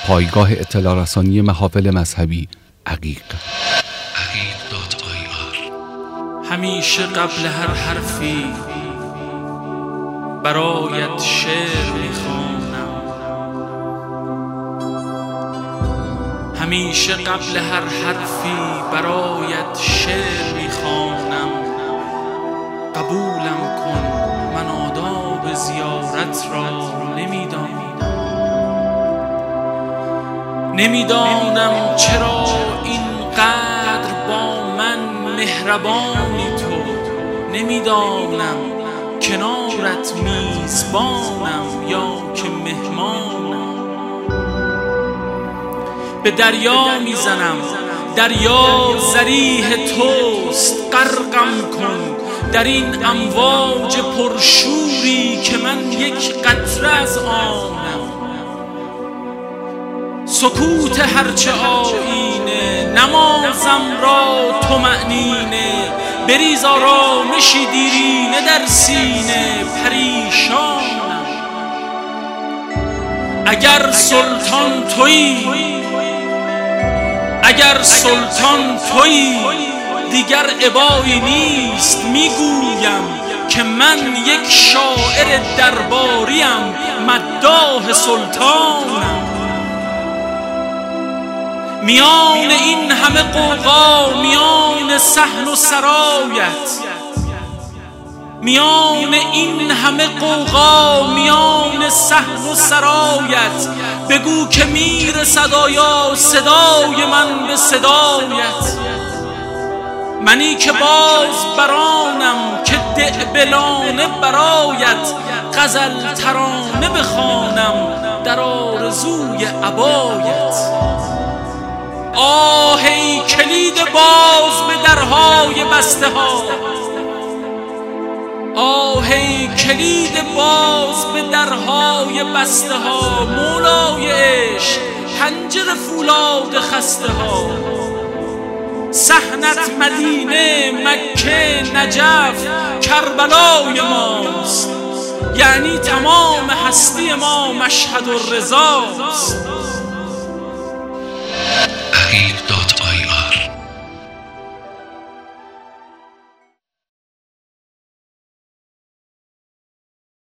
پایگاه اطلاع رسانی محافل مذهبی عقیق. همیشه قبل هر حرفی برایت شعر میخوانم، همیشه قبل هر حرفی برایت شعر میخوانم. قبولم کن، من آداب زیارت را نمیدانم چرا اینقدر با من مهربانی تو. نمیدانم کنارت میزبانم یا که مهمانم. به دریا میزنم، دریا ذریح توست، غرقم کن در این امواج پرشوری که من یک قطره از آنم. سکوت هرچه آیینه، نمازم را طمأنینه، بریز آرامشی دیرینه در سینه، پریشانم. اگر سلطان تویی، اگر سلطان تویی، دیگر ابایی نیست. میگویم که من یک شاعر درباریم، مداح سلطانم. میان این همه غوغا، میان صحن و سرایت، میان این همه غوغا، میان صحن و سرایت، بگو که میرسد آیا صدای من به صدایت. منی که باز برانم که دعبلانه برایت غزل ترانه بخوانم در آرزوی عبایت. آه ای کلید باز به درهای بسته ها، آه ای کلید باز به درهای بسته ها، مولای عشق پنجره فولاد خسته ها. صحنت مدینه، مکه، نجف، کربلای ماست، یعنی تمام هستی ما مشهد الرضاست.